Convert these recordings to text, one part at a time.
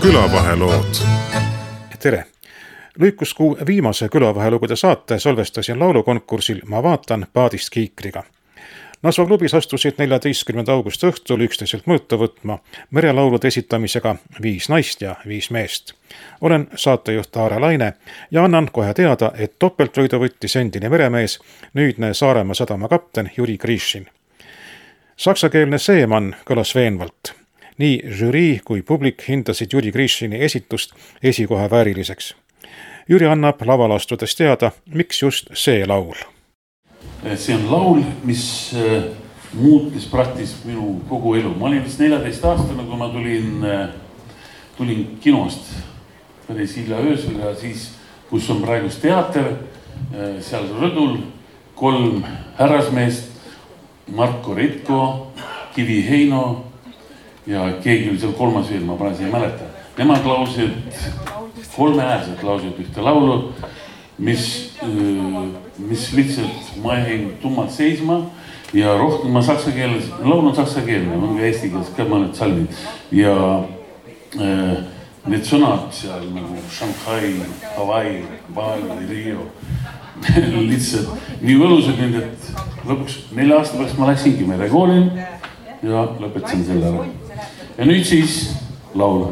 külavahelood. Tere! Lõikuskuu viimase külavahelugude saate salvestasin laulukonkursil Ma vaatan paadist kiikriga. Nasva klubis astusid 14. augusti õhtul üksteiselt mõõta võtma merelaulude esitamisega 5 naist ja 5 meest. Olen saatejuht Aare Laine ja annan kohe teada, et topeltvõidu võttis endine meremees, nüüdne Saaremaa sadama kapten Juri Grishin. Saksakeelne Seemann kõlas veenvalt. Nii žürii kui publik hindasid Juri Grishini esitust esikoha vääriliseks. Jüri annab laval astudes teada, miks just see laul. See on laul, mis muutis praktiliselt minu kogu elu. Ma olin vist 14 aastane, kui ma tulin kinost päris hilja öösel ja siis, kus on praegust teater, seal rõdul 3 härrasmeest, Marko Ritko, Kivi Heino ja keegi oli seal 3. veel, ma praegu ei mäleta. Nemad lausid, 3 äärselt lausid ühte laulu, mis lihtsalt ma jäin tummalt seisma ja rohkem ma saksa keeles, laul on saksa keelne, on ka eesti keeles ka mõned salmid ja need sõnad seal nagu Shanghai, Hawaii, Bali, Rio lihtsalt nii võlusad need, et lõpuks 4 aasta pärast ma läksingi merekooli ja lõpetasin selle ära. Ja nüüd siis laul.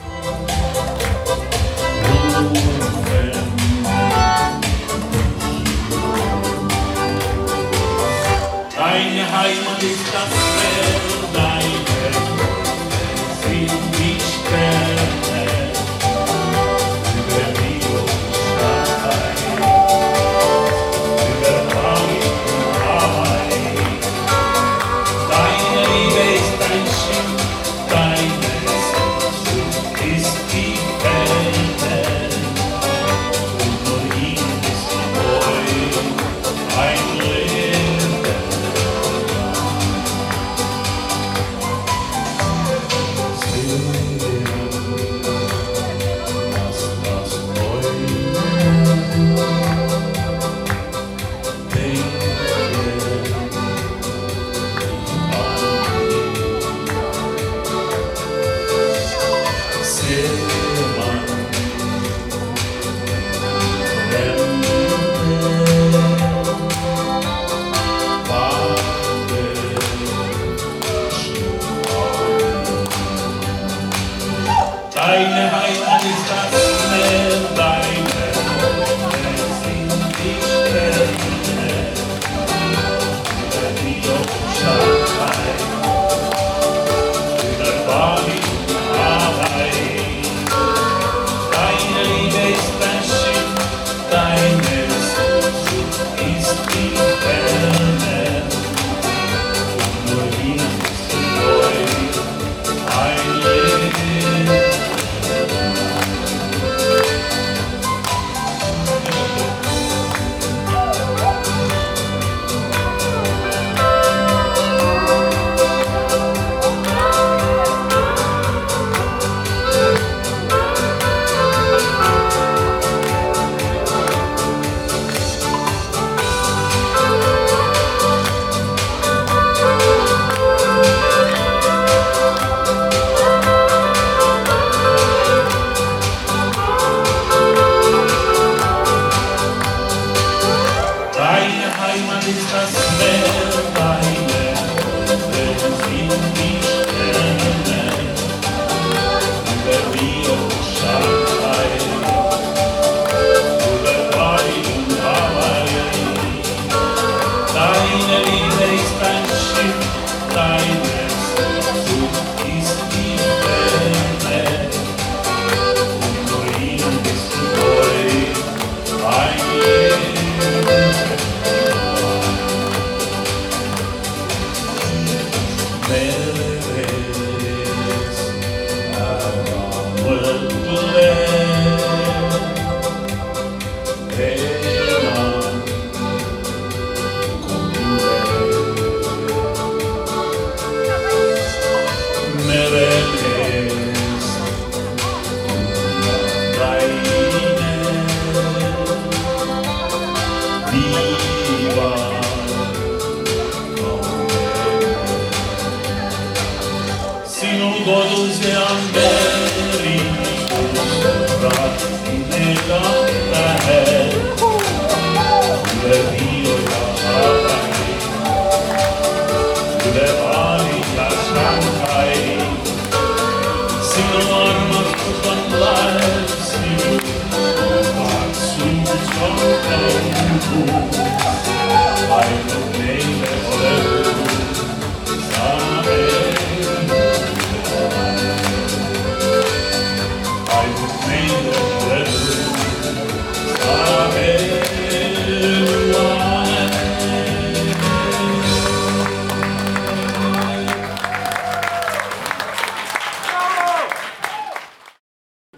Deine Heimat ist das Meer, deine sind die Sterne, über Rio Shanghai, über Bali und Hawaii. Deine Liebe ist ein Schiff, deine Sehnsucht ist die Welt, und nur ihnen ist neu ein Leben. Deine Heimat ist das Meer, deine sind die Sterne, über Rio Shanghai, über Bali und Hawaii. Deine Liebe ist ein Schiff, deine Sehnsucht ist die Ferne, und nur ihnen ist neu ein Leben. Sinun kodun se amberi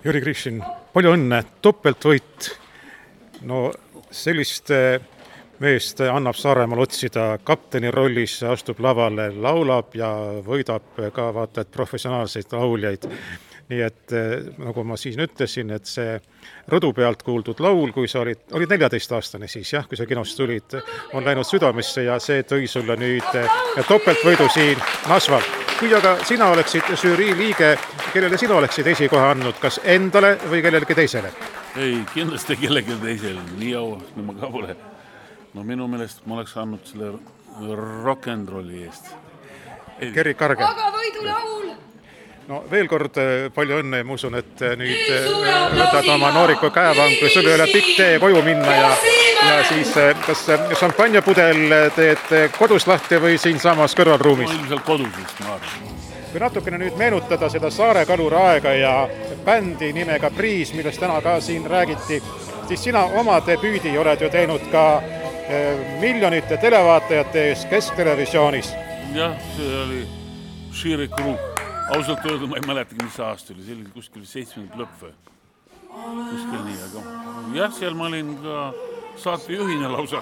Jüri Grishin, palju õnne, topeltvõit. No sellist meest annab Saaremaal otsida, kapteni rollis astub lavale, laulab ja võidab ka vaata, et professionaalseid lauljaid. Nii et nagu ma siin ütlesin, et see rõdu pealt kuuldud laul, kui sa olid 14-aastane siis, jah, kui sa kinost tulid, on läinud südamesse ja see tõi sulle nüüd topeltvõidu siin Nasval. Kui aga sina oleksid žürii liige, kellele sina oleksid esikoha andnud, kas endale või kellelegi teisele? Ei, kindlasti kellelegi teisele, nii au, kui ma ka pole. No minu meelest ma oleks andnud selle rock'n'rolli eest. Kerri Karge. Aga võidulaul! No veel kord palju õnne, ma usun, et nüüd võtad oma nooriku käevangu, sul ei ole pikk tee koju minna ja siis kas šampanjapudel teed kodus lahti või siin samas kõrvalruumis? Ma ilmselt kodus vist, ma arvan. Kui natukene nüüd meenutada seda Saare kaluri aega ja bändi nimega Priis, millest täna ka siin räägiti, siis sina oma debüüdi oled ju teinud ka miljonite televaatajate ees Kesktelevisionis. Jah, see oli Širi Krug. Ausalt öelda, ma ei mäletagi, mis aasta oli, see oli kuskil 7. lõpp või kuskil nii, aga jah, seal ma olin ka saatejuhina lausa.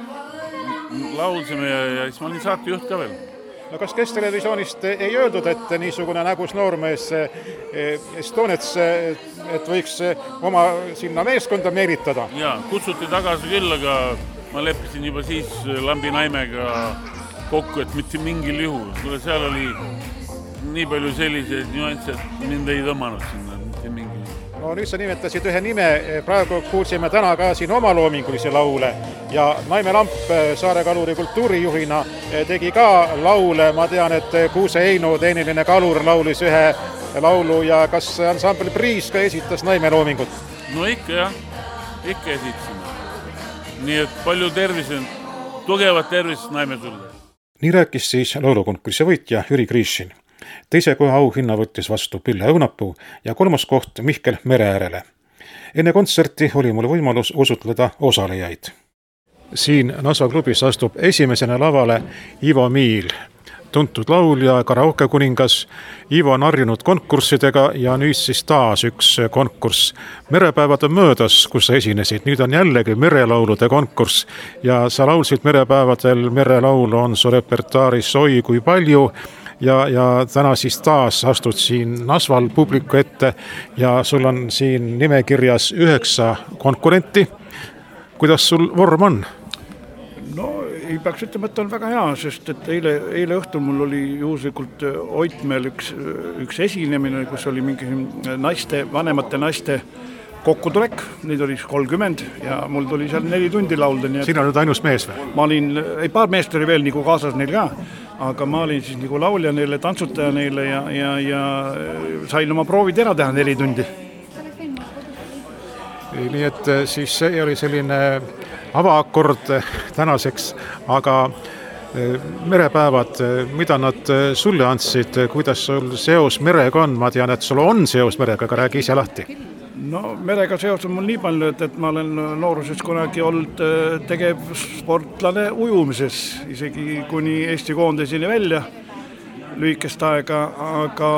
Laulsime ja siis ma olin saatejuht ka veel. No kas Kesktelevisioonist ei öeldud, et niisugune nägus noormees Estonets, et võiks oma sinna meeskonda meelitada? Jaa, kutsuti tagasi küll, aga ma leppisin juba siis Lambi Naimega kokku, et mitte mingil juhul. Kuule, seal oli nii palju selliseid nüansse, et mind ei tõmmanud sinna mitte mingi. No nüüd sa nimetasid ühe nime, praegu kuulsime täna ka siin oma loomingulisi laule ja Naime Lamp Saare kaluri kultuurijuhina tegi ka laule, ma tean, et Kuuse Heinu tehniline kalur laulis ühe laulu ja kas ansambel Priis ka esitas Naime loomingut? No ikka jah, ikka esitasime. Nii et palju tervist, tugevat tervist Naime sulle. Nii rääkis siis laulukonkursi võitja Jüri Grishin. Teise koha auhinna võttis vastu Pille Õunapuu ja 3. koht Mihkel Mereäärele. Enne kontserti oli mul võimalus osutleda osalejaid. Siin Nasva klubis astub esimesena lavale Ivo Miil, tuntud laulja, karaoke kuningas. Ivo on harjunud konkurssidega ja nüüd siis taas üks konkurss. Merepäevad on möödas, kus sa esinesid. Nüüd on jällegi merelaulude konkurss ja sa laulsid merepäevadel merelaulu, on su repertuaaris oi kui palju. Ja täna siis taas astud siin Nasval publiku ette ja sul on siin nimekirjas 9 konkurenti. Kuidas sul vorm on? No ei peaks ütlema, et on väga hea, sest et eile õhtul mul oli juhuslikult Oitmeel üks esinemine, kus oli mingi vanemate naiste kokkutulek, neid oli 30 ja mul tuli seal 4 tundi laulda. Sina nüüd ainus mees või? Ma olin, paar meest oli veel nagu kaasas neil ka, aga ma olin siis nagu laulja neile, tantsutaja neile ja sain oma proovid ära teha 4 tundi. Nii et siis see oli selline avaakord tänaseks, aga merepäevad, mida nad sulle andsid, kuidas sul seos merega on? Ma tean, et sul on seos merega, aga räägi ise lahti. No merega seos on mul nii palju, et ma olen nooruses kunagi olnud tegev sportlane ujumises, isegi kuni Eesti koondiseni välja lühikest aega, aga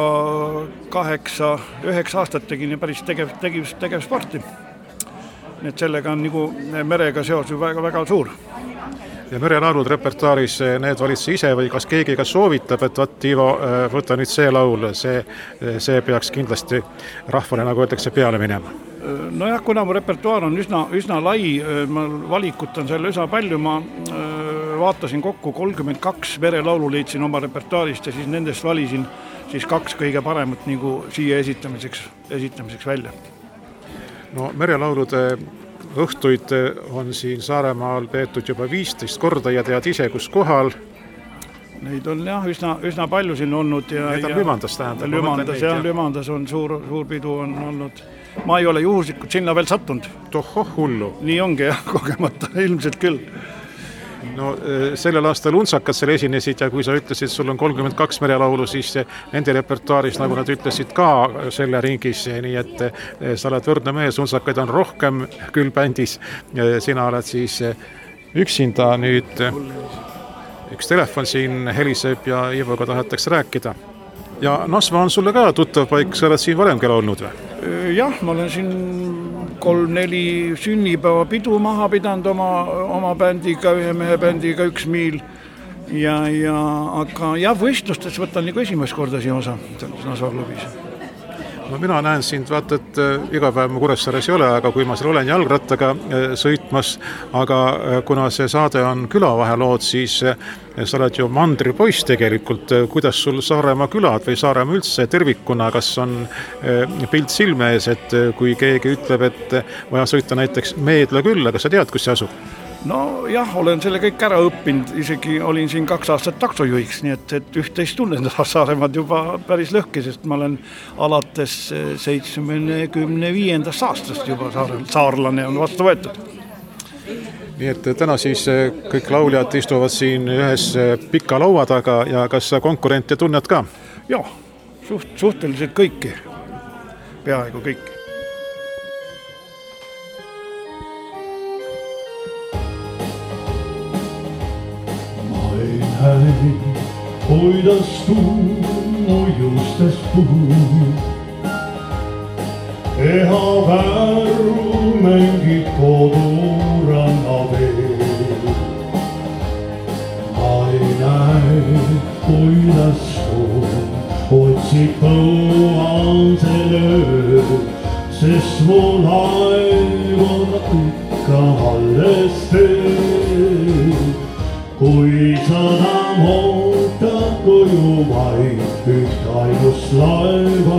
8-9 aastat tegin ja päris tegev sporti. Nii et sellega on nagu merega seos väga, väga suur. Ja merelaulud repertuaaris, need valid sa ise või kas keegi ka soovitab, et võt Ivo, võta nüüd see laul, see peaks kindlasti rahvale, nagu öeldakse, peale minema? Nojah, kuna mu repertuaar on üsna lai, ma valikut on seal üsna palju, ma vaatasin kokku 32 merelaulu leidsin oma repertuaarist ja siis nendest valisin siis 2 kõige paremat nagu siia esitamiseks välja. No merelaulude õhtuid on siin Saaremaal peetud juba 15 korda ja tead ise, kus kohal? Neid on jah, üsna palju siin olnud. Need on Lümandas tähendab. Lümandas on suur pidu on olnud. Ma ei ole juhuslikult sinna veel sattunud. Tohoh hullu. Nii ongi jah, kogemata ilmselt küll. No sellel aastal Untsakad seal esinesid ja kui sa ütlesid, sul on 32 merelaulu, siis nende repertuaaris, nagu nad ütlesid, ka selle ringis, nii et sa oled võrdne mees, Untsakaid on rohkem küll bändis, sina oled siis üksinda nüüd, üks telefon siin heliseb ja Ivoga tahetakse rääkida. Ja Nasva on sulle ka tuttav paik, sa oled siin varemgi laulnud või? Jah, ma olen siin 3-4 sünnipäevapidu maha pidanud oma bändiga, ühe mehe bändiga 1 miil. Aga võistlustes võtan nagu esimest korda siin osa Nasva klubis. No mina näen sind, vaata, et iga päev ma Kuressaares ei ole, aga kui ma seal olen jalgrattaga sõitmas, aga kuna see saade on külavahelood, siis sa oled ju mandripoiss tegelikult. Kuidas sul Saaremaa külad või Saaremaa üldse tervikuna, kas on pilt silme ees, et kui keegi ütleb, et vaja sõita näiteks Meedla külla, kas sa tead, kus see asub? No jah, olen selle kõik ära õppinud, isegi olin siin 2 aastat taksojuhiks, nii et 11 tunnen Saaremaad juba päris lõhki, sest ma olen alates 75. aastast juba saarlane on vastu võetud. Nii et täna siis kõik lauljad istuvad siin ühes pika laua taga ja kas sa konkurente tunned ka? Jah, suhteliselt kõiki, peaaegu kõiki. Kuidas tuum ujustest puhub, eha värru mängib koduranna veel. Ma ei näe, kuidas tuum otsib põuansel ööl, sest mu laev on ikka alles teel. Kui sadam ootab koju vaid üht ainust laeva,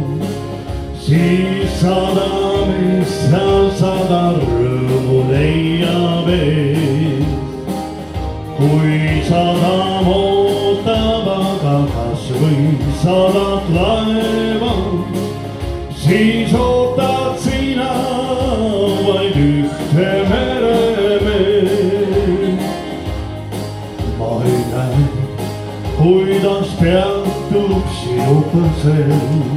siis sadamis seal 100 rõõmu leiab ees. Kui sadam ootab aga kas või 100 laeva, siis ootad sina vaid ühte meremees. Kuidas peatub sinu põsel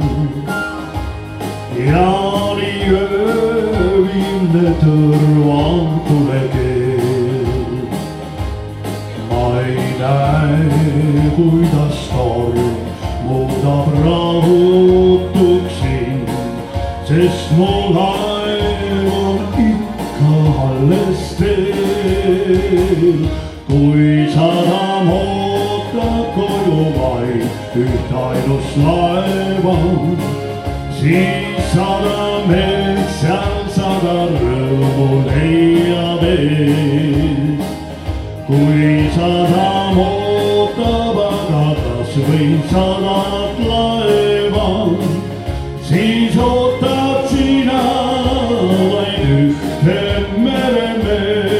ja nii öövilne tõrvatule keel. Ma ei näe, kuidas torm muudab rahutuks sind, sest mu laev on ikka alles teel. Kui sadam ootab koju vaid üht ainust laeva, siis 100 meest seal 100 rõõmu leiab ees. Kui sadam ootab aga kas või 100 laeva, siis ootad sina vaid ühte meremees.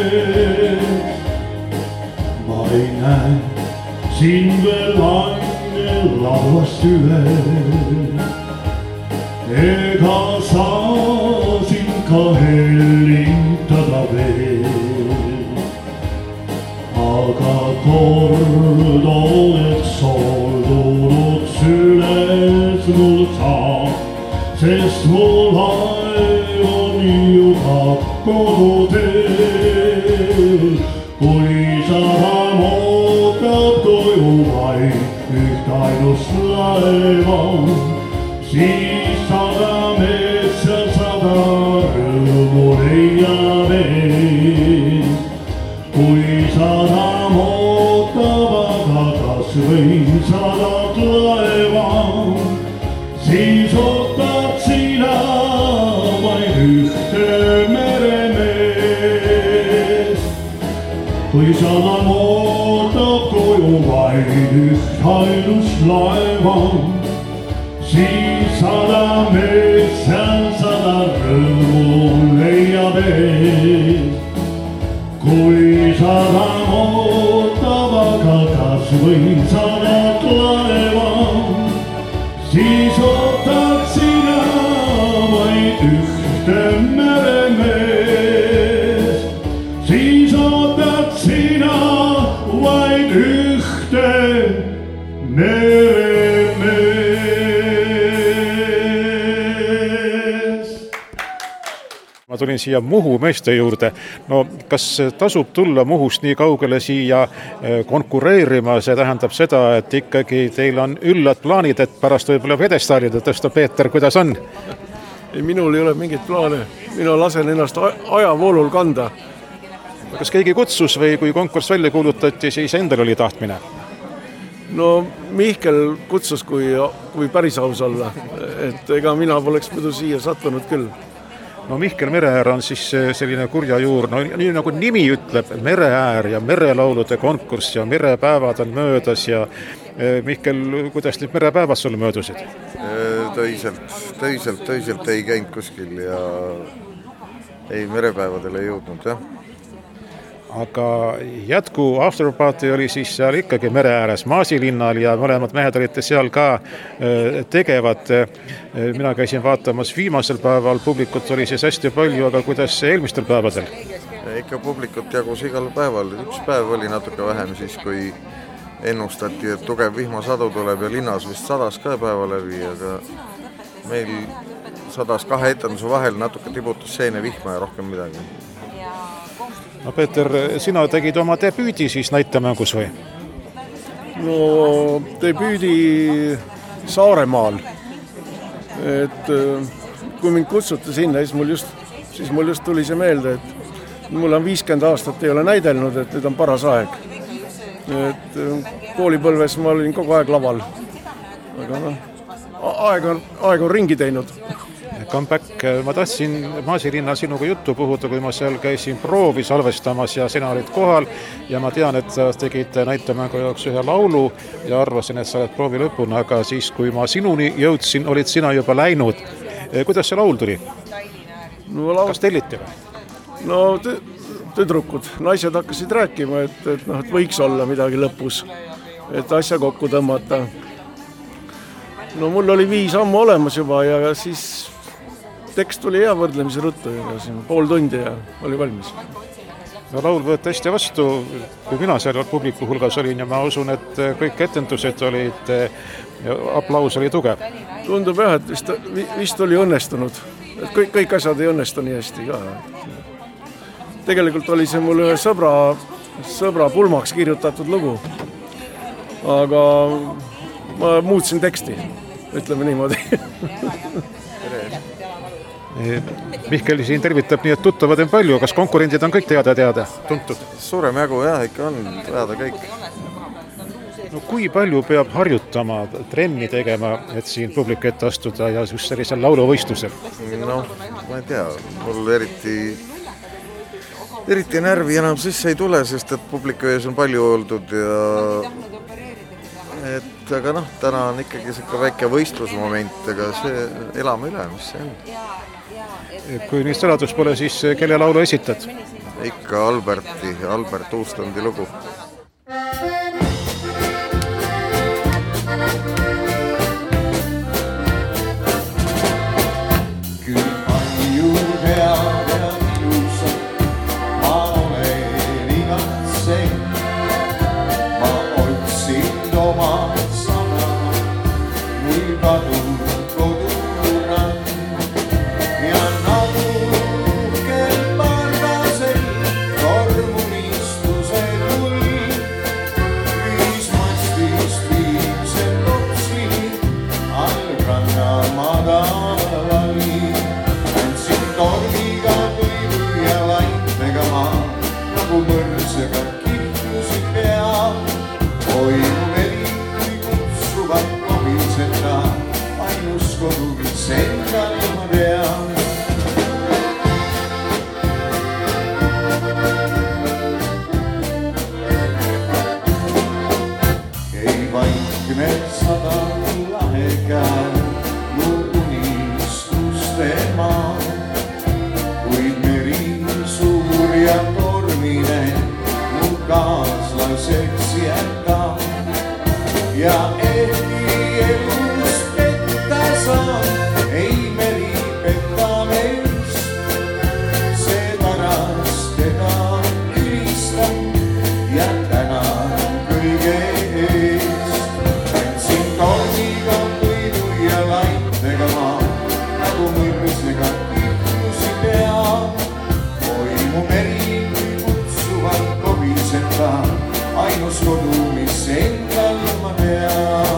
Ei näe siin veel aine lavast üle, ega saa siin ka hellitada veel. Aga kord oled soldunud süles mul saab, sest mu laev on juba koduteel. Kui sadam ootab koju vaid üht ainust laeva, siis 100 meest seal 100 rõõmu leiab ees. Kui sadam ootab aga kas või 100 laeva, siis ootad sina vaid ühte meremees. Kui sadam ootab koju vaid üht ainust laeva, siis 100 meest seal 100 rõõmu leiab ees. Kui sadam ootab aga kas või 100 laeva, siis ootad sina vaid ühte meremees. Siis ootad sina vaid ühte meremees. Ma tulin siia Muhu meeste juurde. No kas tasub tulla Muhust nii kaugele siia konkureerima? See tähendab seda, et ikkagi teil on üllad plaanid, et pärast võib-olla pjedestaalide tõsta. Peeter, kuidas on? minul ei ole mingit plaane. Mina lasen ennast ajavoolul kanda. Kas keegi kutsus või kui konkurss välja kuulutati, siis endal oli tahtmine? No Mihkel kutsus, kui päris aus olla. Et ega mina poleks muidu siia sattunud küll. No Mihkel Mereäär on siis selline kurja juur, no nii nagu nimi ütleb, Mereäär ja merelaulude konkurss ja merepäevad on möödas ja Mihkel, kuidas need merepäevad sul möödusid? Töiselt ei käinud kuskil ja ei merepäevadele ei jõudnud, jah. Aga jätku afterparty oli siis seal ikkagi mere ääres Maasilinnal ja mõlemad mehed olite seal ka tegevad. Mina käisin vaatamas viimasel päeval, publikut oli siis hästi palju, aga kuidas eelmistel päevadel? Ikka publikut jagus igal päeval. Üks päev oli natuke vähem siis, kui ennustati, et tugev vihmasadu tuleb ja linnas vist sadas ka päeva läbi, aga meil sadas 2 etenduse vahel natuke tibutus seene vihma ja rohkem midagi. No Peeter, sina tegid oma debüüdi siis näitemängus või? No debüüdi Saaremaal. Et kui mind kutsuti sinna, siis mul just tuli see meelde, et mul on 50 aastat ei ole näidelnud, et nüüd on paras aeg. Et koolipõlves ma olin kogu aeg laval. Aga aeg on ringi teinud. Comeback. Ma tahtsin Maasilinna sinuga juttu puhuda, kui ma seal käisin proovi salvestamas ja sina olid kohal ja ma tean, et sa tegid näitemängu jaoks ühe laulu ja arvasin, et sa oled proovi lõpuna, aga siis, kui ma sinuni jõudsin, olid sina juba läinud. Kuidas see laul tuli? No, kas telliti või? No tüdrukud, naised hakkasid rääkima, et võiks olla midagi lõpus, et asja kokku tõmmata. No mul oli 5 ammu olemas juba ja siis tekst tuli hea võrdlemise ruttu ja pool tundi ja oli valmis. No laul võeti hästi vastu, kui mina seal publiku hulgas olin ja ma usun, et kõik etendused olid, aplaus oli tugev. Tundub jah, et vist oli õnnestunud. Et kõik asjad ei õnnestu nii hästi ka. Tegelikult oli see mul ühe sõbra pulmaks kirjutatud lugu. Aga ma muutsin teksti, ütleme niimoodi. Mihkel siin tervitab, nii et tuttavad on palju. Kas konkurendid on kõik teada, tuntud? Suurem jagu jah, ikka on teada kõik. No kui palju peab harjutama, trenni tegema, et siin publiku ette astuda ja just sellisel lauluvõistlusel? No, ma ei tea, mul eriti närvi enam sisse ei tule, sest et publiku ees on palju oldud ja aga täna on ikkagi selline väike võistlusmoment, aga see elame üle, mis see on. Kui nii saladus pole, siis kelle laulu esitad? Ikka Albert Uustondi lugu. Küll palju head ja ilusat, ma olen igatsen. Ma otsin oma sana, mul kadun koduran. Ja natukel pardasel tormunistusel mul. Ühismastist viimsel kopsini all ranna madalali. Andsin tormiga võidu ja laintega maa, nagu mõrsega kihtusin pea. Oi mu veri, kui kutsuvad komiseta, ainus kodu, mis endal ma tean. Ei vaikne sada lahe käe, mu unistuste maa. Kuid meri suur ja tormine, mu kaaslaseks jätta. Ja ehti elus petta saan, ei meri petta meist. Seepärast teda ülistan ja tänan kõige eest. Andsin tormiga võidu ja laintega maa, nagu mõrsega kihtusi pea. Oi mu meri, kui kutsuvad kobiseta, ainus kodu, mis endal ma tean.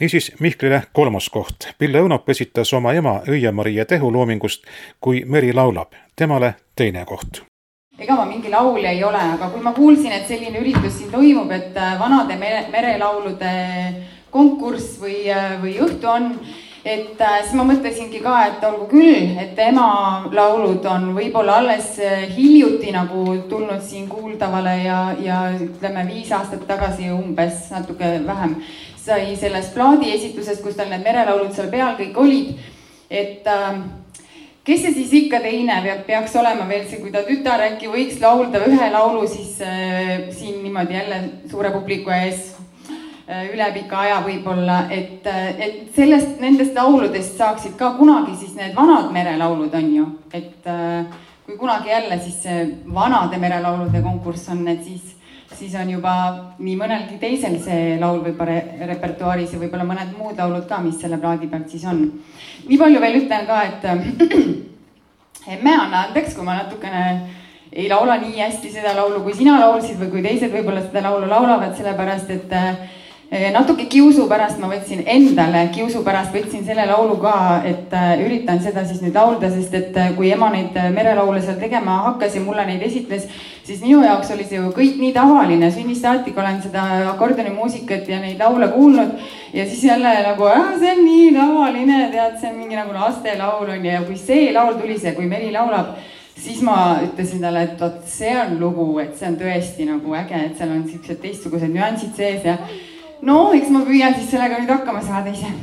Niisiis Mihklile 3. koht. Pille Õunap esitas oma ema Õie-Marie Tehu loomingust Kui meri laulab. Temale 2. koht. Ega ma mingi laulja ei ole, aga kui ma kuulsin, et selline üritus siin toimub, et vanade merelaulude konkurss või õhtu on, et siis ma mõtlesingi ka, et olgu küll, et ema laulud on võib-olla alles hiljuti nagu tulnud siin kuuldavale ja ütleme 5 aastat tagasi umbes natuke vähem sai sellest plaadi esitusest, kus tal need merelaulud seal peal kõik olid, et kes see siis ikka teine peaks olema veel see, kui ta tütar äkki võiks laulda ühe laulu siis siin niimoodi jälle suure publiku ees üle pika aja võib-olla, et sellest, nendest lauludest saaksid ka kunagi siis need vanad merelaulud on ju, et kui kunagi jälle siis see vanade merelaulude konkurss on, et siis on juba nii mõnelgi teisel see laul võib-olla repertuaaris ja võib-olla mõned muud laulud ka, mis selle plaadi pealt siis on. Nii palju veel ütlen ka, et emme anna andeks, kui ma natukene ei laula nii hästi seda laulu, kui sina laulsid või kui teised võib-olla seda laulu laulavad, sellepärast, et natuke kiusu pärast ma võtsin endale, kiusu pärast võtsin selle laulu ka, et üritan seda siis nüüd laulda, sest et kui ema neid merelaule seal tegema hakkas ja mulle neid esitles, siis minu jaoks oli see ju kõik nii tavaline, sünnist saatik olen seda akordionimuusikat ja neid laule kuulnud ja siis jälle nagu, see on nii tavaline, tead, see on mingi nagu laste laul on ja kui see laul tuli see, kui meri laulab, siis ma ütlesin talle, et oot, see on lugu, et see on tõesti nagu äge, et seal on sellised teistsugused nüansid sees ja no, eks ma püüan siis sellega nüüd hakkama saada ise.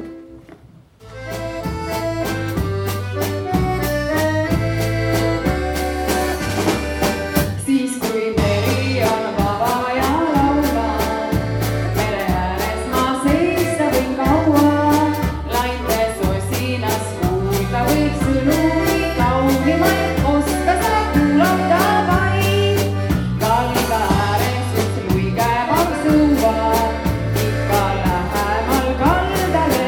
Siis kui meri on vaba ja laula, mere ääres ma seista võin kaua, lainte sosinas kuulda võib sõnumi kaugimaid, oska sa kuulata vaid, kalga ääres üks luige maksuva. Lähemal kaldale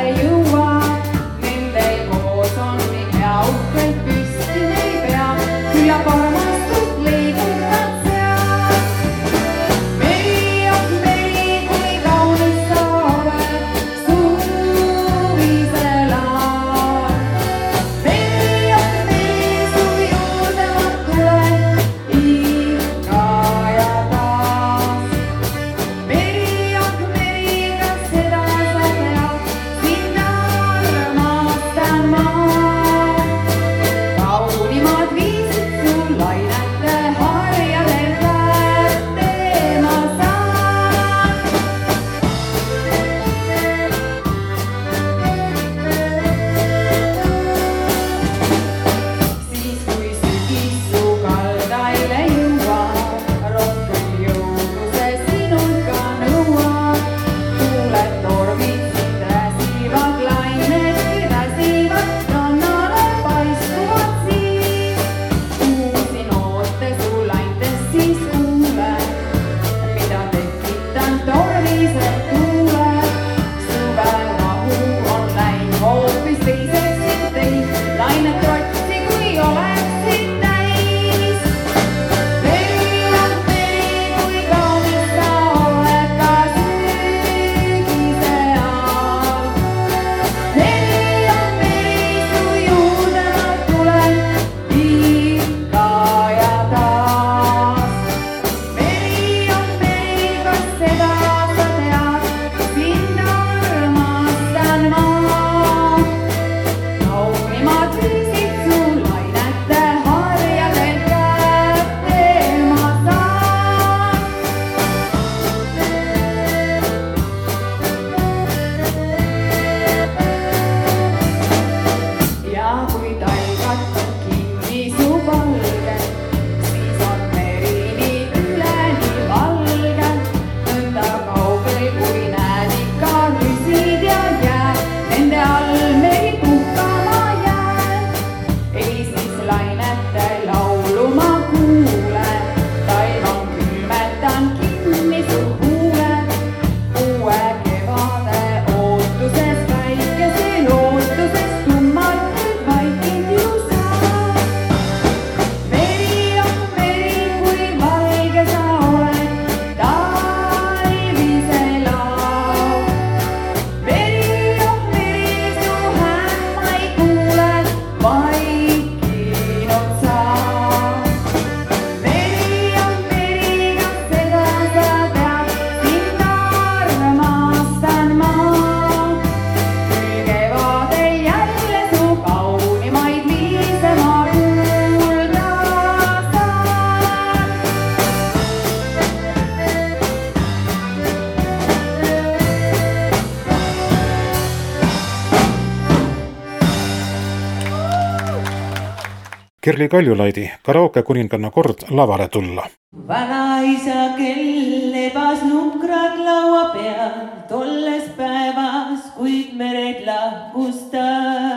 Kerli Kaljulaidi karaoke kuninganna kord lavale tulla. Vanaisa, kel lebas nukrad laua peal, tolles päevas, kuid mered lahkus ta.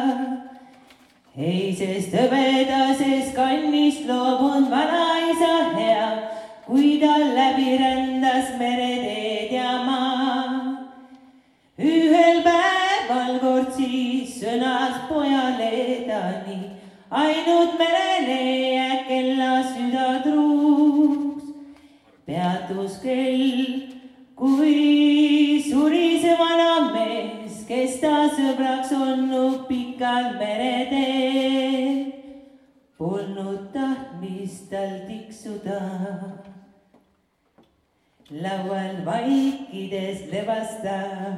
Eisest hõbedases kannist loobund vanaisa hea, kui ta läbi rändas mereteed ja maa. Ühel päeval kord siis sõnas pojale ta nii, ainult merele jääb kella süda truuks. Peatus kell, kui suri see vana mees, kes ta sõbraks olnud pikal mereteel. Polnud tahtmist tal tiksuda. Laual vaikides lebasta.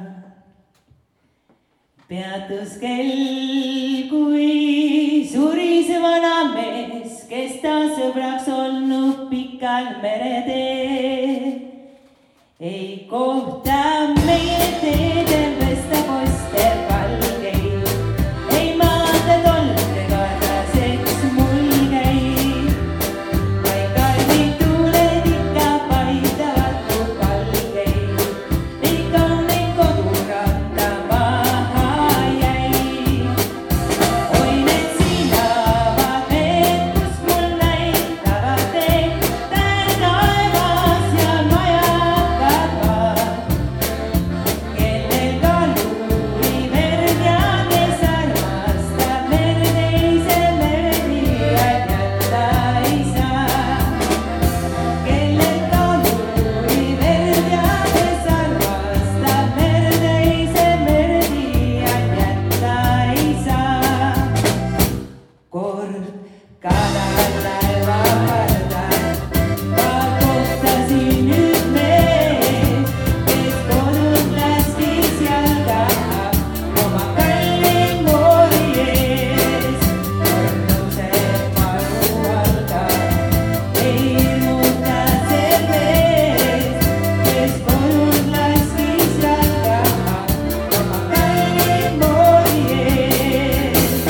Peatus kell, kui suri see vana mees, kes ta sõbraks olnud pikal mereteel. Ei kohta meie teedel vesta poiste valgeid, ei maata tolmega raseks mul käib, vaid kallid tuuled ikka paistavad mu valgeid, ei kauneid koduranda maha jäi. Oi need sinavad need, kus mul näitavad teed, tähed taevas ja majakad maad. Kellel kaluri verd ja kes armastab merd, teise merdiaid jätta ei saa. Kellel kaluri verd ja kes armastab merd, teise merdiaid jätta ei saa. Kord kalal laeva pardal ma kohtasin üks mees, kes kodud lastis jalga oma kalli moori ees. Kornuse maru alga ei hirmuta see mees, kes kodud lastis jalga oma kalli moori ees.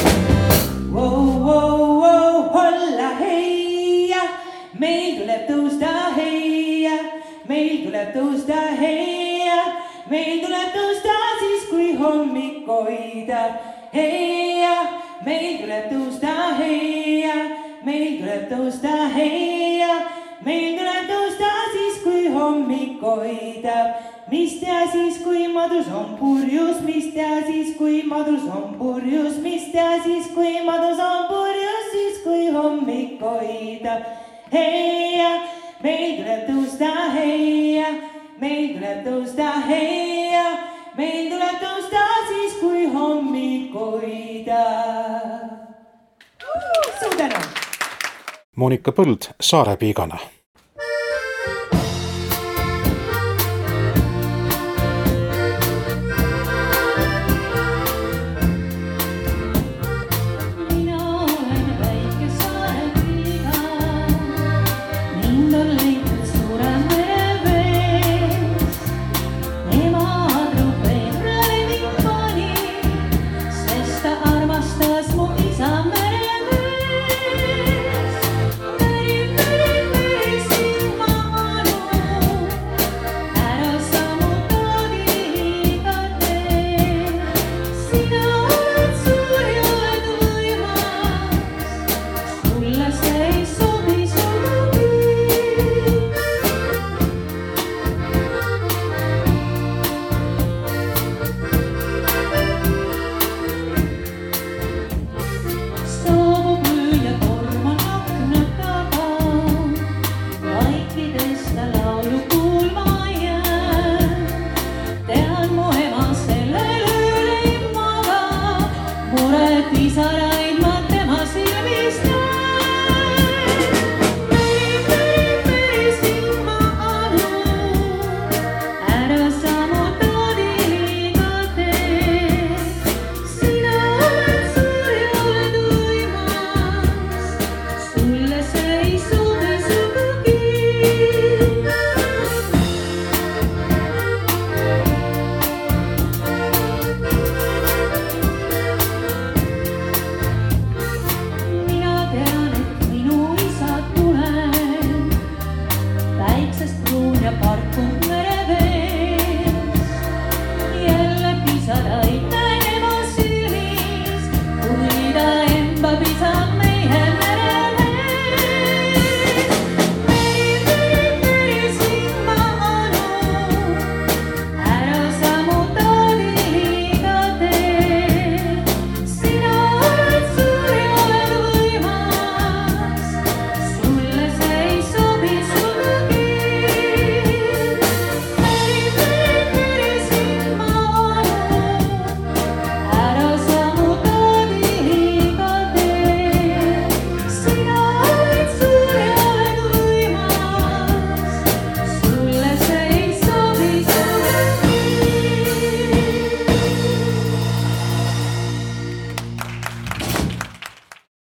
Holla heia, meil tuleb tõusta heia, meil tuleb tõusta heia, meil tuleb tõusta siis, kui hommik hoidab. Heia, meil tuleb tõusta heia, meil tuleb tõusta heia, meil tuleb tõusta siis, kui hommik hoidab. Mis tea siis, kui madus on purjus, mis tea siis, kui madus on purjus, mis tea siis, kui madus on purjus, siis kui hommik hoidab. Heia, meil tuleb tõusta heia, meil tuleb tõusta heia, meil tuleb tõusta siis, kui hommik hoidab. Suur tänu! Monika Põld Saarepiigana. Mina olen väike Saarepiiga, mind on leitud suurem merevees. Emad rupeerale mind pani, sest ta armastas mu isa meremees. Meri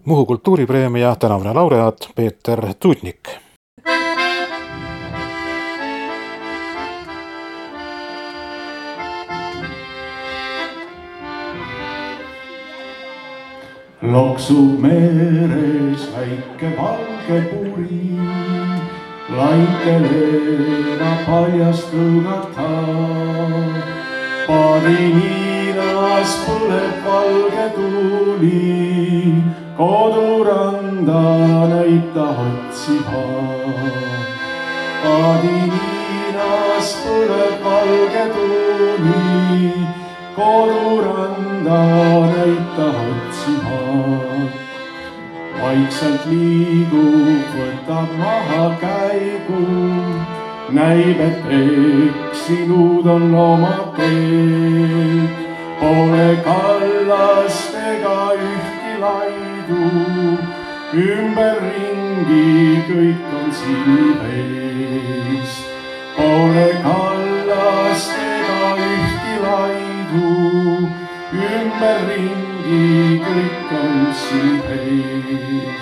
Muhu kultuuripreemia tänavune laureaat Peeter Tudnik. Loksub meres väike valge puri, laitelena paljastugata. Paadiniinas põleb valge tuli, koduranda näita otsiva. Paadiniinas põleb valge tuli, koduranda näita otsiva. Vaikselt liigub, võtab maha käigu, näib, et eksinud on oma teed. Pole kallast ega ühtki laidu, ümberringi kõik on sinivees. Pole kallast ega ühtki laidu, ümberringi kõik on sinivees.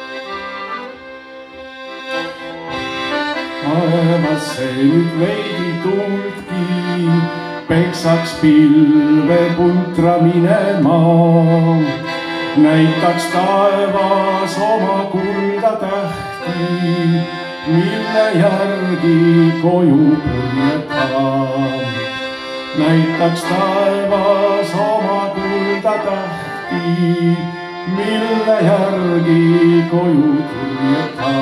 Taevasse nüüd veidi tuultki, peksaks pilve puntra minema. Näitaks taevas oma kulda tähti, mille järgi koju purjeta. Näitaks taevas oma kulda tähti, mille järgi koju purjeta.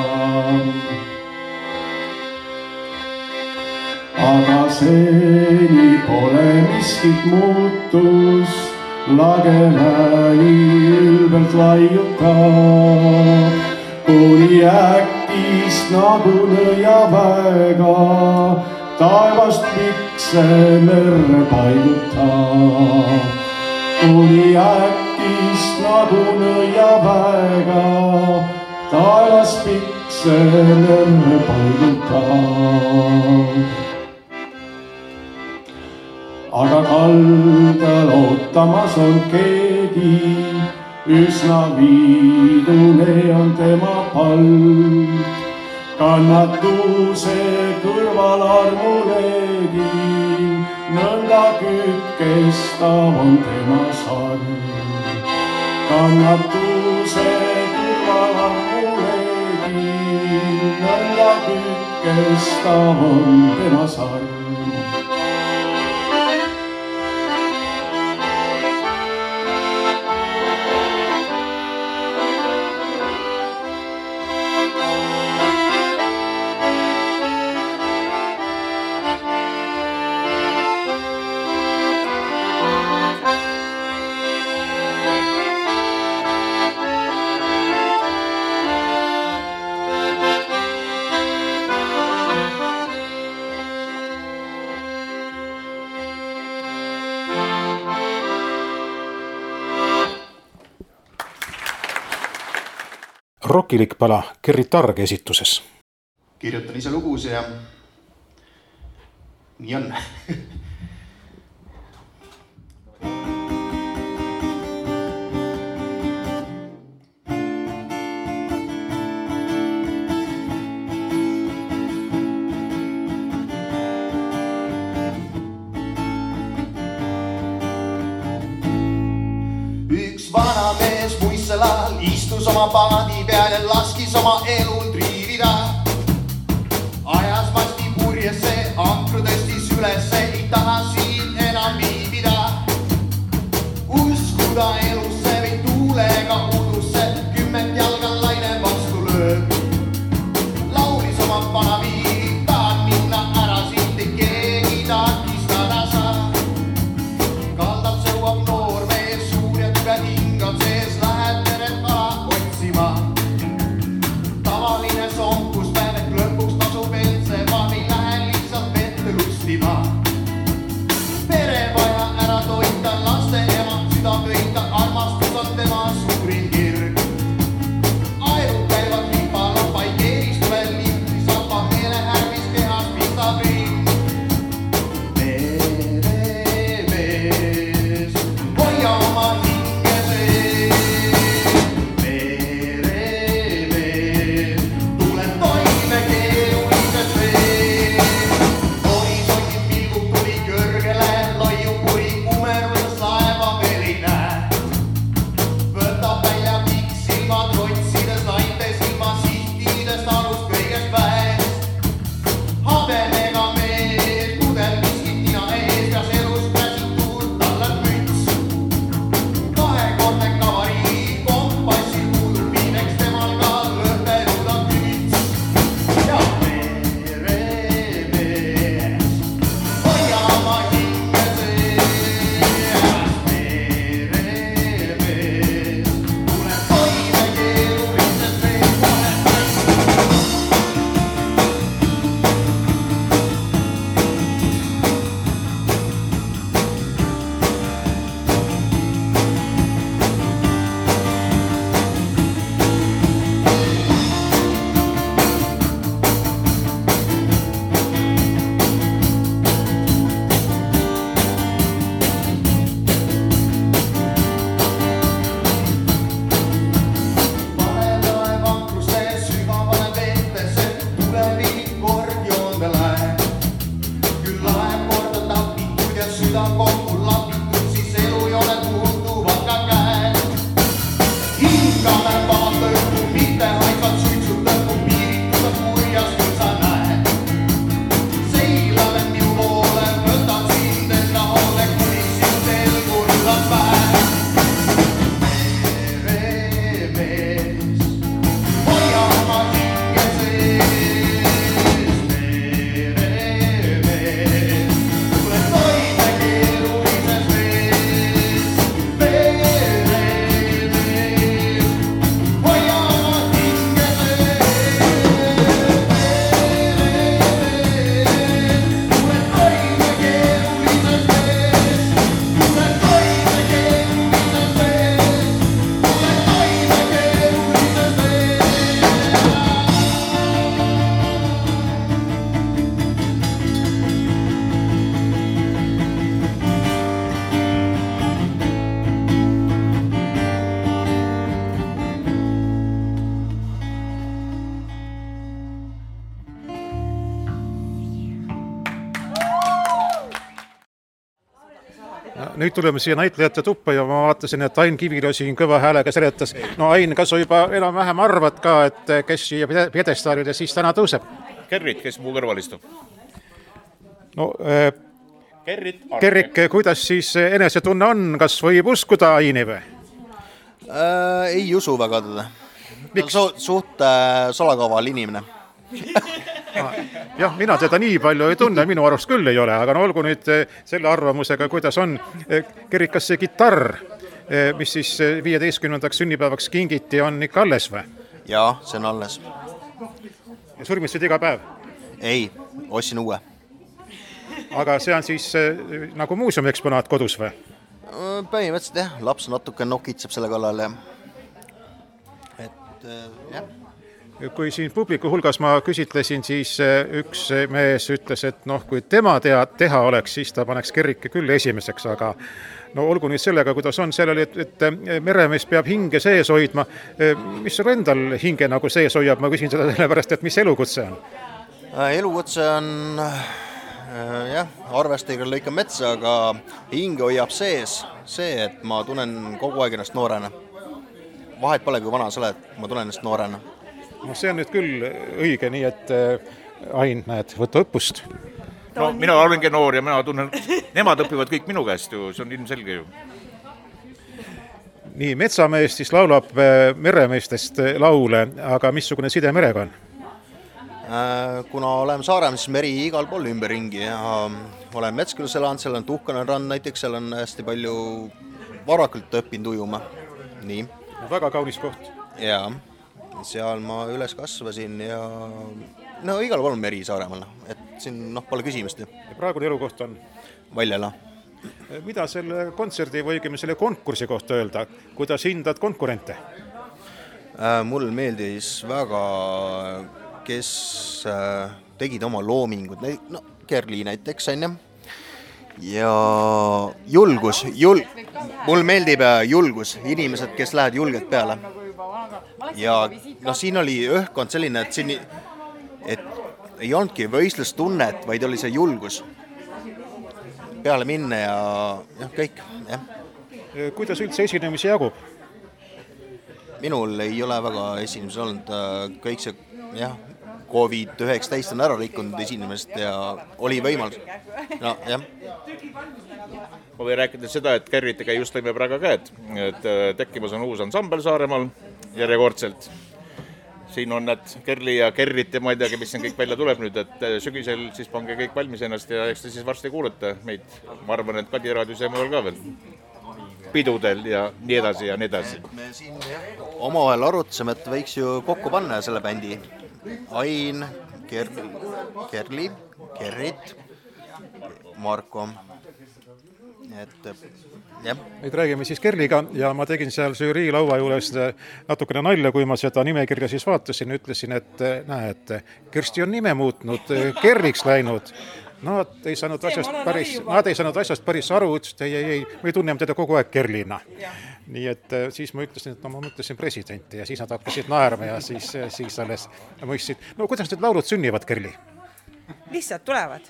Aga seni pole miskit muutus, lageväli ülbelt laiutab. Kuni äkist nagu nõiaväega, taevast mikse merre paigutab. Kuni äkist nagu nõiaväega, taevast mikse merre paigutab. Aga kaldal ootamas on keegi, üsna viidune on tema pald. Kannatuse kõrval armuleegi, nõnda kütkestav on tema sarv. Kannatuse kõrval armuleegi, nõnda kütkestav on tema sarv. Rokilik pala Kerri Targ esituses. Kirjutan ise lugusid ja nii on. Üks vana mees muisselal istus oma paadi peal ja laskis oma elul triivida. Ajas masti purjesse, ankru tõstis ülesse, ei taha siin enam viibida. Uskuda elusse või tuulega udusse, 10 jalga laine vastu lööb. Laulis oma vana viiri, tahan minna ära siit, ei keegi takistada saa. Kaldab sõuab noor mees, suur ja tüve hingad sees, läheb teret kala otsima. Tavaline sonkus päev, lõpuks tasub else, ma ei lähe lihtsalt vette lustima. Pere vaja ära toita, laste ema süda köita, Nüüd tuleme siia näitlejate tuppa ja ma vaatasin, et Ain Kivilo siin kõva häälega seletas. No Ain, kas sa juba enam-vähem arvad ka, et kes siia pjedestaalile siis täna tõuseb? Kerrit, kes muu kõrval istub. No Kerrik, kuidas siis enesetunne on, kas võib uskuda Aini või? Ei usu väga teda. Suht salakaval inimene. Jah, mina teda nii palju ei tunne, minu arust küll ei ole, aga no olgu nüüd selle arvamusega, kuidas on. Kerrik, kas see gitarr, mis siis 15. sünnipäevaks kingiti, on ikka alles või? Jaa, see on alles. Ja surmitsid iga päev? Ei, ostsin uue. Aga see on siis nagu muuseumi eksponaat kodus või? Põhimõtteliselt jah, laps natuke nokitseb selle kallal ja jah. Kui siin publiku hulgas ma küsitlesin, siis üks mees ütles, et noh, kui tema teha oleks, siis ta paneks Kerrike küll esimeseks, aga no olgu nüüd sellega, kuidas on, seal oli, et meremees peab hinge sees hoidma. Mis sul endal hinge nagu sees hoiab? Ma küsin seda sellepärast, et mis elukutse on? Elukutse on jah, arvestega lõikan metsa, aga hinge hoiab sees see, et ma tunnen kogu aeg ennast noorena. Vahet pole, kui vana sa oled, ma tunnen ennast noorena. No see on nüüd küll õige, nii et Ain, näed, võtta õppust. No mina olengi noor ja mina tunnen, nemad õpivad kõik minu käest ju, see on ilmselge ju. Nii, metsamees siis laulab meremeestest laule, aga missugune side merega on? Kuna oleme Saaremaa, siis meri igal pool ümberringi ja olen Metskülas elanud, seal on Tuhkane rand näiteks, seal on hästi palju varakult õppinud ujuma. Nii. Väga kaunis koht. Jaa, seal ma üles kasvasin ja no igal pool meri Saaremaal, et siin pole küsimust. Ja praegune elukoht on? Valjala. Mida selle kontserdi või õigemini selle konkursi kohta öelda? Kuidas hindad konkurente? Mul meeldis väga, kes tegid oma loomingud, no Kerli näiteks on ja julgus, mul meeldib julgus, inimesed, kes lähevad julgelt peale. Ja no siin oli õhkkond selline, et siin ei olnudki võistlustunnet, vaid oli see julgus peale minna ja kõik. Jah. Kuidas üldse esinemisi jagub? Minul ei ole väga esinemisi olnud, kõik see jah, COVID-19 on ära rikkunud esinemist ja oli võimalus. No, jah. Ma võin rääkida seda, et Kerritega just lõime praegu käed, et tekkimas on uus ansambel Saaremaal järjekordselt. Siin on need Kerli ja Kerrit ja ma ei teagi, mis siin kõik välja tuleb nüüd, et sügisel siis pange kõik valmis ennast ja eks te siis varsti kuulete meid. Ma arvan, et Kadi raadios ja mujal ka veel pidudel ja nii edasi ja nii edasi. Me siin omavahel arutasime, et võiks ju kokku panna selle bändi. Ain, Kerli, Kerrit, Marko. Et jah. Nüüd räägime siis Kerliga ja ma tegin seal žürii laua juures natukene nalja, kui ma seda nimekirja siis vaatasin, ütlesin, et näed, Kirsti on nime muutnud, Kerriks läinud. Nad ei saanud asjast päris aru, ütlesid, ei, me tunneme teda kogu aeg Kerlina. Nii et siis ma ütlesin, et ma mõtlesin presidenti ja siis nad hakkasid naerma ja siis alles mõistsid. No kuidas need laulud sünnivad, Kerli? Lihtsalt tulevad.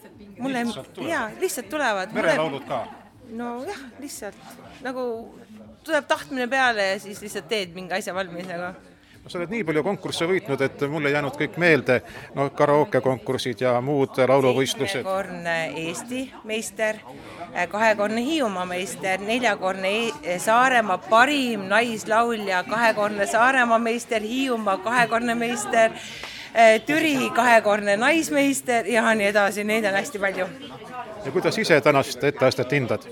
Lihtsalt tulevad. Merelaulud ka? No jah, lihtsalt. Nagu tuleb tahtmine peale ja siis lihtsalt teed mingi asja valmis. No, sa oled nii palju konkursse võitnud, et mulle jäänud kõik meelde, no karaoke konkursid ja muud lauluvõistlused. 7-korne Eesti meister, 2-korne Hiiumaa meister, 4-korne Saaremaa parim naislaulja, 2-korne Saaremaa meister, Hiiumaa 2-korne meister, Türi 2-korne naismeister ja nii edasi, neid on hästi palju. Ja kuidas ise tänast etteastet hindad?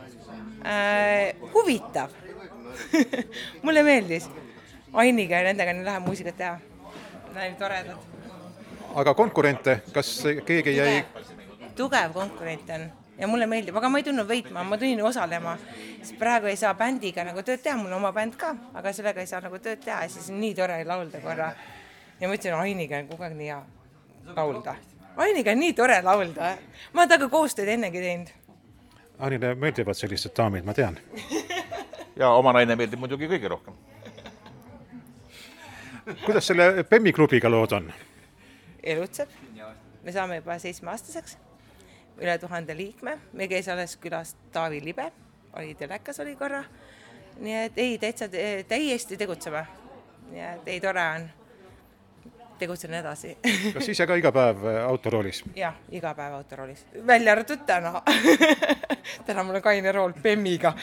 Huvitav. Mulle meeldis. Ainiga ja nendega nii lähe muusikat teha. Näin toredad. Aga konkurente, kas keegi jäi? Tugev konkurent on ja mulle meeldib, aga ma ei tulnud võitma, ma tulin osalema. Praegu ei saa bändiga nagu tööd teha, mul on oma bänd ka, aga sellega ei saa nagu tööd teha ja siis on nii tore laulda korra. Ja ma ütlen, Ainiga on kogu aeg nii hea laulda. Ainiga on nii tore laulda. Ma olen taga koostööd ennegi teinud. Ainile meeldivad sellised daamid, ma tean. Ja oma naine meeldib muidugi kõige rohkem. Kuidas selle Bemmi klubiga lood on? Elutseb. Me saame juba 7-aastaseks. üle 1000 liikme, me käis alles külas Taavi Libe, oli telekas oli korra, nii et ei, täiesti tegutseme. Nii et ei, tore on, tegutsen edasi. Kas ise ka iga päev autoroolis? Jah, iga päev autoroolis, välja arvatud täna. Täna mul on kaine rool Bemmiga.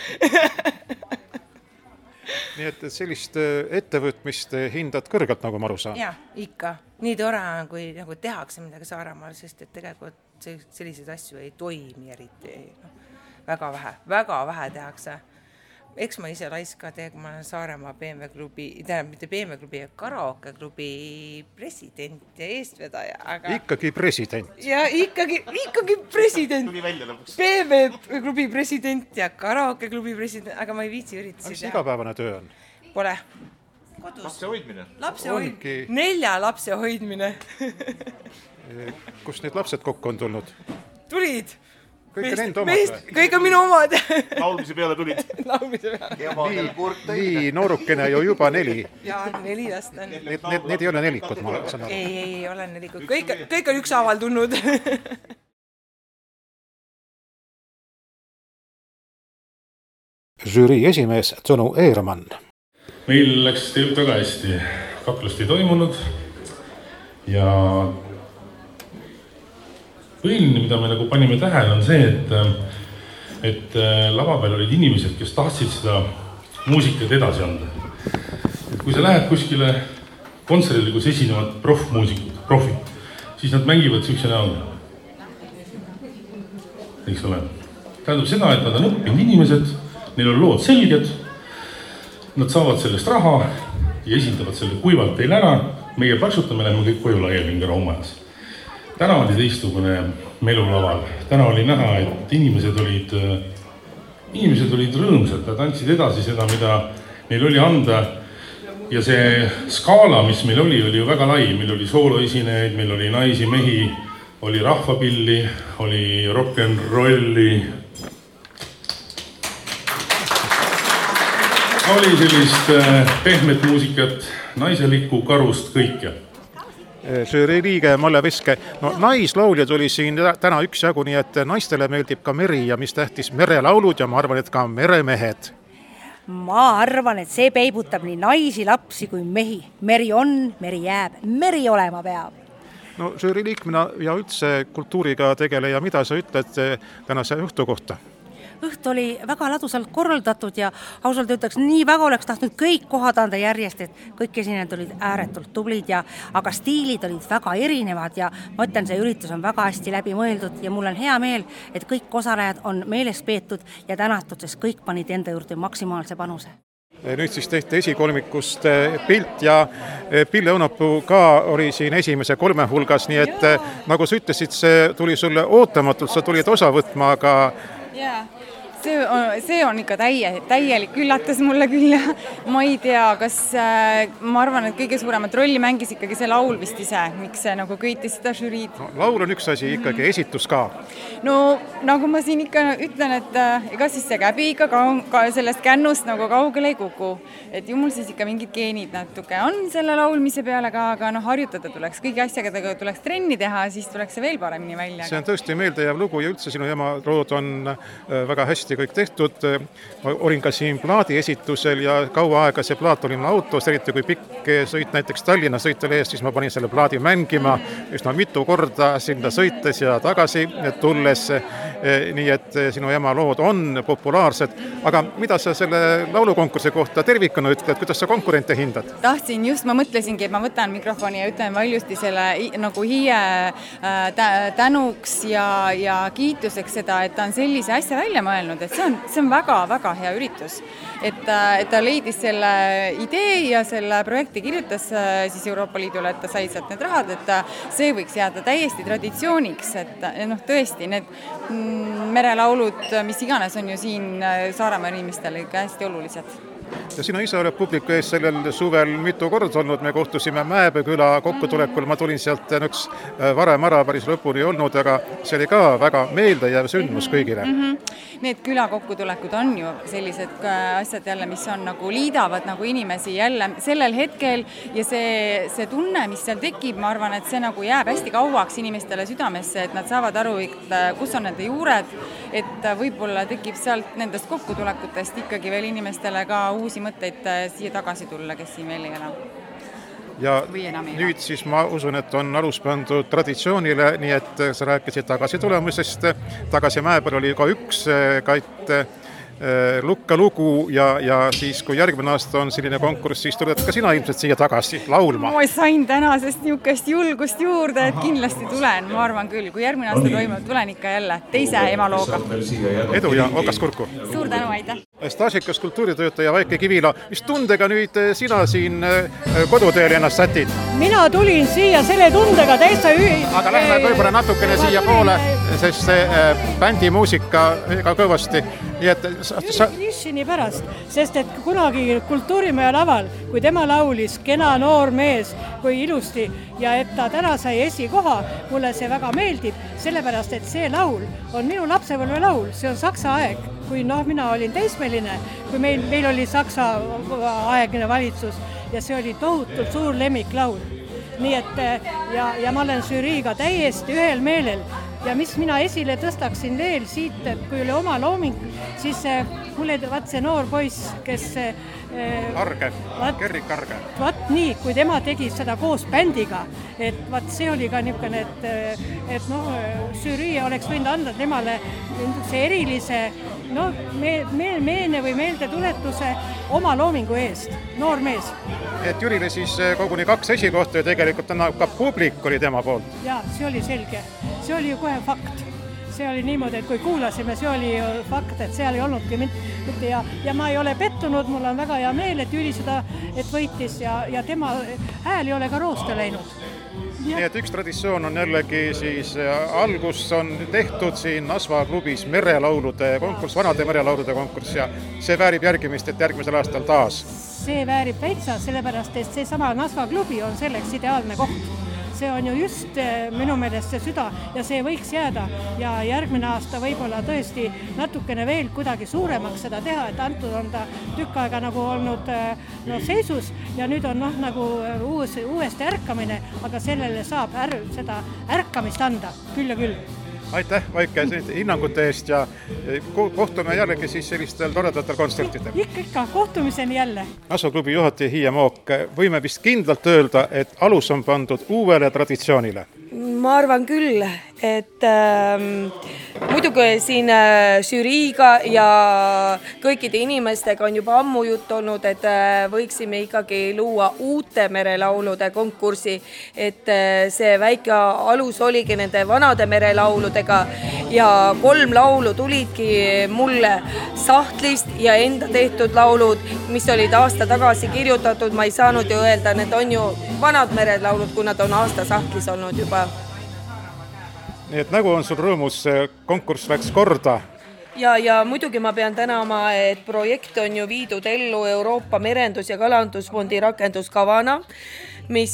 Nii et sellist ettevõtmist hindad kõrgelt, nagu ma aru saan? Jah, ikka. Nii tore on, kui nagu tehakse midagi Saaremaal, sest et tegelikult selliseid asju ei toimi eriti. Väga vähe tehakse. Eks ma ise laiska teeg, ma olen Saaremaa BMW klubi, mitte BMW klubi, karaoke klubi president ja eestvedaja. Aga... Ikkagi president. Ja ikkagi president. Tuli välja lõpuks. BMW klubi president ja karaoke klubi president, aga ma ei viitsi üritasid. Mis igapäevane töö on? Pole. Kodus. Lapse hoidmine. 4 lapse hoidmine. Kus need lapsed kokku on tulnud? Tulid. Kõik on enda omad? Kõik on minu omad. Laulmise peale tulid. Laulmise peale. Nii noorukene ju juba 4. Jaa, 4 last on. Need ei ole nelikud, ma saan aru. Ei ole nelikud. Kõik on ükshaaval tulnud. Žürii esimees Tõnu Eermann. Meil läks tegelikult väga hästi. Kaklust ei toimunud ja põhiline, mida me nagu panime tähele, on see, et lava peal olid inimesed, kes tahtsid seda muusikat edasi anda. Et kui sa lähed kuskile kontserdile, kus esinevad profid, siis nad mängivad sihukese näoga. Eks ole. Tähendab seda, et nad on õppinud inimesed, neil on lood selged, nad saavad sellest raha ja esindavad selle kuivalt teile ära, meie paksutame, lähme kõik koju laiali ära omajas. Täna oli teistugune melulaval. Täna oli näha, et inimesed olid rõõmsad, nad andsid edasi seda, mida neil oli anda. Ja see skaala, mis meil oli ju väga lai. Meil oli sooloesinejaid, meil oli naisi, mehi, oli rahvapilli, oli rock'n'rolli. Oli sellist pehmet muusikat, naiselikku, karust, kõike. Žürii liige Malle Veske. No, naislauljad oli siin täna üksjagu, nii et naistele meeldib ka meri ja mis tähtis merelaulud ja ma arvan, et ka meremehed. Ma arvan, et see peibutab nii naisi, lapsi kui mehi. Meri on, meri jääb, meri olema peab. No, žürii liikmena ja üldse kultuuriga tegeleja, mida sa ütled tänase õhtu kohta? Õht oli väga ladusalt korraldatud ja ausalt ütleks, nii väga oleks tahtnud kõik kohad anda järjest, et kõik esinejad olid ääretult tublid, aga stiilid olid väga erinevad ja ma ütlen, see üritus on väga hästi läbi mõeldud ja mul on hea meel, et kõik osalejad on meeles peetud ja tänatud, sest kõik panid enda juurde maksimaalse panuse. Nüüd siis tehti esikolmikust pilt ja Pille Õunapuu ka oli siin esimese 3 hulgas, nii et nagu sa ütlesid, see tuli sulle ootamatult, sa tulid osa võtma, aga... Yeah. See on ikka täielik üllatus mulle küll ja ma ei tea, kas ma arvan, et kõige suuremat rolli mängis ikkagi see laul vist ise, miks see nagu köitis seda žüriid. No, laul on üks asi, ikkagi esitus ka. No nagu ma siin ikka ütlen, et ega siis see käbi ikka sellest kännust nagu kaugele ei kuku. Et ju mul siis ikka mingid geenid natuke on selle laulmise peale ka, aga harjutada tuleks. Kõigi asjaga tuleks trenni teha, siis tuleks see veel paremini välja. See on tõesti meeldejääv lugu ja üldse sinu ema lood on väga hästi kõik tehtud. Ma olin ka siin plaadi esitusel ja kaua aega see plaat oli autos, eriti kui pikk sõit näiteks Tallinna sõitel ees, siis ma panin selle plaadi mängima üsna mitu korda sinna sõites ja tagasi tulles. Nii et sinu ema lood on populaarsed. Aga mida sa selle laulukonkursi kohta tervikuna ütled, kuidas sa konkurente hindad? Ma mõtlesingi, et ma võtan mikrofoni ja ütlen valjusti selle nagu hiie tänuks ja kiituseks seda, et ta on sellise asja välja mõelnud. Et see on väga-väga hea üritus, et ta leidis selle idee ja selle projekti kirjutas siis Euroopa Liidule, et ta sai sealt need rahad, et see võiks jääda täiesti traditsiooniks, et tõesti need merelaulud, mis iganes on ju siin Saaremaa inimestele ikka hästi olulised. Ja sina ise oled publiku ees sellel suvel mitu korda olnud, me kohtusime Mäepea küla kokkutulekul, ma tulin sealt üks varem ära, päris lõpuni olnud, aga see oli ka väga meeldejääv sündmus kõigile. Need küla kokkutulekud on ju sellised asjad jälle, mis on nagu liidavad nagu inimesi jälle sellel hetkel ja see tunne, mis seal tekib, ma arvan, et see nagu jääb hästi kauaks inimestele südamesse, et nad saavad aru, kus on nende juured, et võib-olla tekib sealt nendest kokkutulekutest ikkagi veel inimestele ka uusi mõtteid siia tagasi tulla, kes siin veel ei ela. Ja nüüd siis ma usun, et on alus pandud traditsioonile, nii et sa rääkisid tagasi tulemusest. Tagasi Mäepeal oli ka üks Kait Lukka lugu ja siis, kui järgmine aasta on selline konkurss, siis tuled ka sina ilmselt siia tagasi laulma. Ma sain tänasest niukest julgust juurde, et kindlasti tulen, ma arvan küll. Kui järgmine aasta toimub, tulen ikka jälle teise emalooga. Edu ja olkas kurku! Suur tänu, aitäh! Staažikas kultuuritöötaja Vaike Kivila, mis tundega nüüd sina siin koduteel ennast sätid? Mina tulin siia selle tundega täitsa Aga lähme võib-olla natukene siia poole, sest see bändi muusika ega kõvasti. Nissini pärast, sest et kunagi Kultuurimaja laval, kui tema laulis Kena noor mees, kui ilusti ja et ta täna sai esikoha, mulle see väga meeldib, sellepärast, et see laul on minu lapsepõlve laul, see on saksa aeg, kui mina olin teismeline, kui meil oli saksa aegne valitsus ja see oli tohutult suur lemmiklaul. Nii et ja ma olen žüriiga täiesti ühel meelel. Ja mis mina esile tõstaksin veel siit, et kui oli oma looming, siis mulle see noor poiss, kes... Arge, Kerrik Arge. Vaat nii, kui tema tegi seda koos bändiga, et vaat see oli ka niisugune, et žürii oleks võinud anda temale see erilise meene või meeldetuletuse oma loomingu eest, noor mees. Et Jürile siis koguni 2 esikohta ja tegelikult ka publik oli tema poolt. Jaa, see oli selge. See oli ju kohe fakt. See oli niimoodi, et kui kuulasime, see oli ju fakt, et seal ei olnudki mitte ja ma ei ole pettunud, mul on väga hea meel, et Jüri seda võitis ja tema hääl ei ole ka rooste läinud. Nii et üks traditsioon on jällegi siis algus on tehtud siin Nasva klubis merelaulude konkurss, vanade merelaulude konkurss ja see väärib järgimist, et järgmisel aastal taas. See väärib täitsa, sellepärast, et see sama Nasva klubi on selleks ideaalne koht. See on ju just minu meelest see süda ja see võiks jääda ja järgmine aasta võib-olla tõesti natukene veel kuidagi suuremaks seda teha, et antud on ta tükk aega nagu olnud seisus ja nüüd on nagu uuesti ärkamine, aga sellele saab seda ärkamist anda küll ja küll. Aitäh, Vaike, hinnangute eest ja kohtume jällegi siis sellistel toredatel kontsertidel. Ikka, kohtumiseni jälle. Nasva klubi juhataja Hiia Mook, võime vist kindlalt öelda, et alus on pandud uuele traditsioonile. Ma arvan küll, et muidugi siin žüriiga ja kõikide inimestega on juba ammu jutt olnud, et võiksime ikkagi luua uute merelaulude konkursi, et see väike alus oligi nende vanade merelauludega ja 3 laulu tulidki mulle sahtlist ja enda tehtud laulud, mis olid aasta tagasi kirjutatud, ma ei saanud ju öelda, need on ju vanad merelaulud, kui nad on aasta sahtlis olnud juba. Nii et nagu on sul rõõmus, konkurss läks korda. Ja muidugi ma pean tänama, et projekt on ju viidud ellu Euroopa Merendus- ja Kalandusfondi rakenduskavana, mis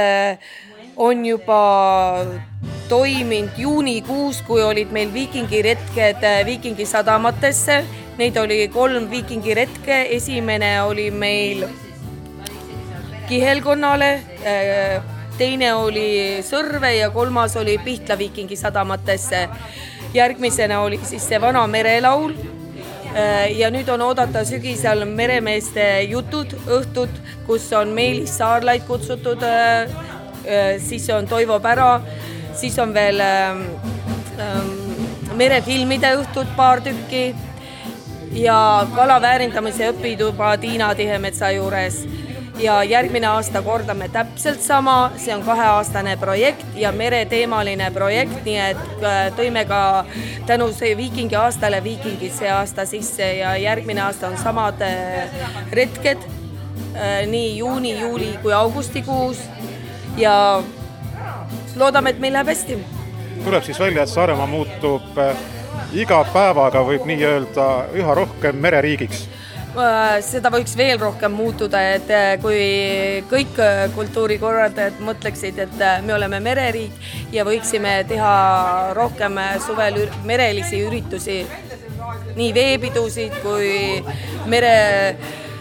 on juba toiminud juunikuus, kui olid meil viikingiretked Viikingi sadamatesse. Neid oli 3 viikingiretke, esimene oli meil Kihelkonnale, teine oli Sõrve ja 3. oli Pihtla Viikingi sadamatesse. Järgmisena oli siis see vana merelaul ja nüüd on oodata sügisel meremeeste jutud õhtud, kus on Meelis Saarlaid kutsutud, siis on Toivo Pära, siis on veel merefilmide õhtud paar tükki ja kalaväärindamise õpituba Tiina Tihemetsa juures. Ja järgmine aasta kordame täpselt sama, see on 2-aastane projekt ja mereteemaline projekt, nii et tõime ka tänu Viikingi aastale Viikingid see aasta sisse ja järgmine aasta on samad retked, nii juuni, juuli kui augustikuus ja loodame, et meil läheb hästi. Tuleb siis välja, et Saaremaa muutub iga päevaga, võib nii öelda, üha rohkem mereriigiks. seda võiks veel rohkem muutuda, et kui kõik kultuurikorraldajad mõtleksid, et me oleme mereriik ja võiksime teha rohkem suvel merelisi üritusi, nii veepidusid kui mere...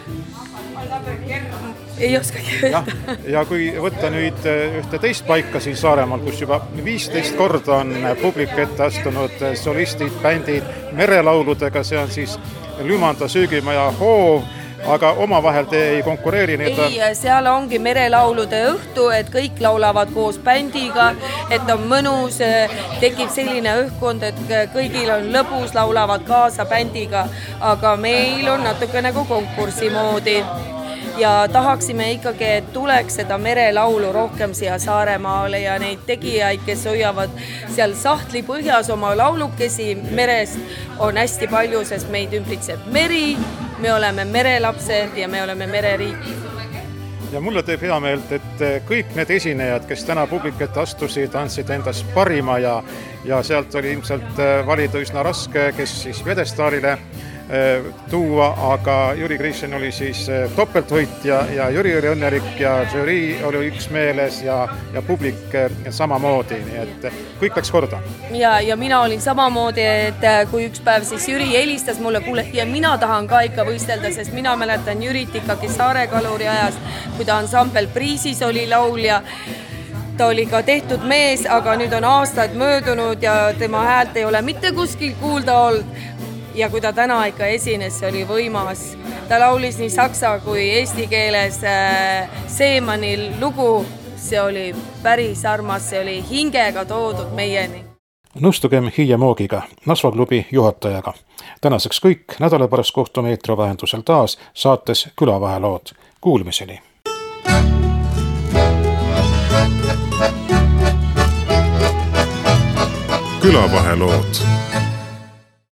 ei oskagi öelda. Ja kui võtta nüüd ühte teist paika siin Saaremaal, kus juba 15 korda on publik ette astunud solistid, bändid merelauludega, see on siis Lümanda, Söögimaja, Hoov, aga omavahel te ei konkureeri? Ei, seal ongi merelaulude õhtu, et kõik laulavad koos bändiga, et on mõnus, tekib selline õhkkond, et kõigil on lõbus, laulavad kaasa bändiga, aga meil on natuke nagu konkursi moodi. Ja tahaksime ikkagi, et tuleks seda merelaulu rohkem siia Saaremaale ja neid tegijaid, kes hoiavad seal sahtli põhjas oma laulukesi merest, on hästi palju, sest meid ümbritseb meri, me oleme merelapsed ja me oleme mereriik. Ja mulle teeb hea meelt, et kõik need esinejad, kes täna publiket astusid, andsid endast parima ja sealt oli ilmselt valida üsna raske, kes siis vedestaalile tuua, aga Jüri Grishin oli siis topeltvõitja ja Jüri oli õnnelik ja žürii oli üksmeeles ja publik samamoodi, nii et kõik läks korda. Ja mina olin samamoodi, et kui üks päev siis Jüri helistas mulle, kuule, ja mina tahan ka ikka võistelda, sest mina mäletan Jürit ikkagi Saare Kaluri ajast, kui ta ansambel Priisis oli laulja. Ta oli ka tehtud mees, aga nüüd on aastad möödunud ja tema häält ei ole mitte kuskil kuulda olnud. Ja kui ta täna ikka esines, see oli võimas. Ta laulis nii saksa kui eesti keeles Seemanil lugu. See oli päris armas, see oli hingega toodud meieni. Nõustugem Hiie Moogiga, Nasva klubi juhatajaga. Tänaseks kõik, nädala pärast kohtume eetrivahendusel taas saates Külavahelood. Kuulmiseni! Külavahelood.